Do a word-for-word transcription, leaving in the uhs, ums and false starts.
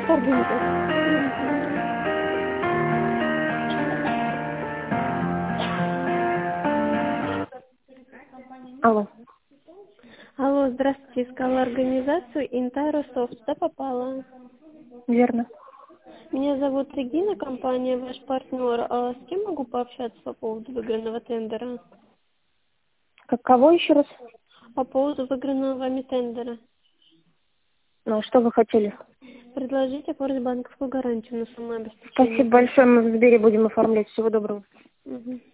это организация. Алло. Алло, здравствуйте, искала организацию Интайро Софт. Куда попала? Верно. Меня зовут Регина, компания ваш партнер. А с кем могу пообщаться по поводу выигранного тендера? Каково еще раз? По поводу выигранного вами тендера. Ну, что вы хотели? Предложить оформить банковскую гарантию на самое обеспечение. Спасибо большое, мы в Сбере будем оформлять. Всего доброго. Угу.